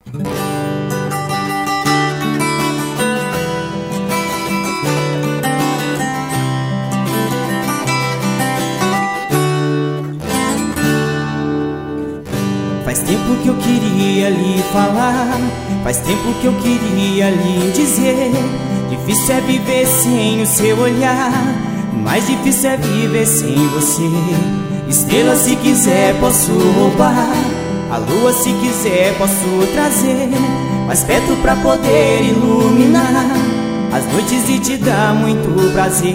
Faz tempo que eu queria lhe falar, faz tempo que eu queria lhe dizer. Difícil é viver sem o seu olhar, mais difícil é viver sem você. Estrela, se quiser posso roubar, a lua, se quiser posso trazer mais perto pra poder iluminar as noites e te dar muito prazer.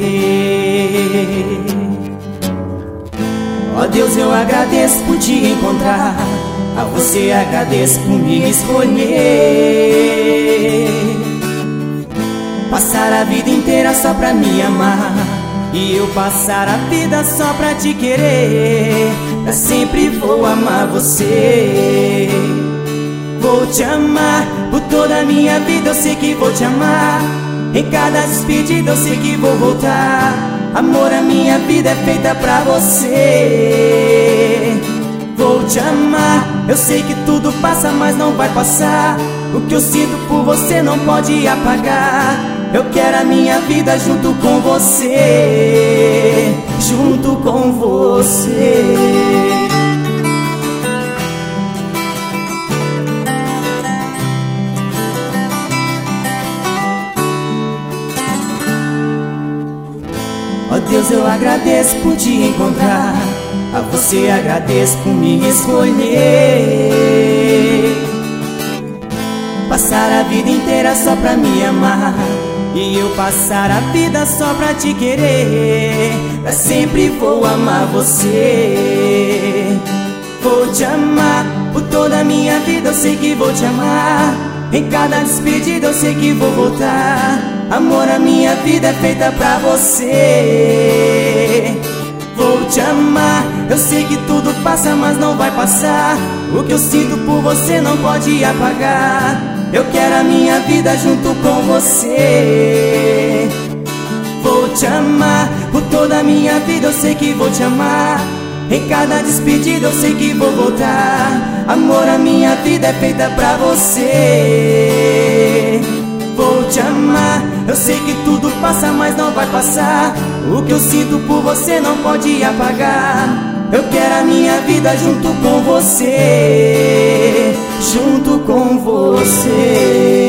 Ó Deus, eu agradeço por te encontrar, a você agradeço por me escolher. Passar a vida inteira só pra me amar, e eu passar a vida só pra te querer. Pra sempre vou amar você. Vou te amar por toda a minha vida, eu sei que vou te amar. Em cada despedida eu sei que vou voltar. Amor, a minha vida é feita pra você. Vou te amar, eu sei que tudo passa, mas não vai passar. O que eu sinto por você não pode apagar. Eu quero a minha vida junto com você, junto com você. Ó Deus, eu agradeço por te encontrar, a você agradeço por me escolher. Passar a vida inteira só pra me amar, e eu passar a vida só pra te querer. Pra sempre vou amar você. Vou te amar por toda a minha vida, eu sei que vou te amar. Em cada despedida eu sei que vou voltar. Amor, a minha vida é feita pra você. Vou te amar, eu sei que tudo passa, mas não vai passar. O que eu sinto por você não pode apagar. Eu quero a minha vida junto com você. Vou te amar por toda a minha vida, eu sei que vou te amar. Em cada despedida eu sei que vou voltar. Amor, a minha vida é feita pra você. Vou te amar, eu sei que tudo passa, mas não vai passar. O que eu sinto por você não pode apagar. Eu quero a minha vida junto com você, junto com você.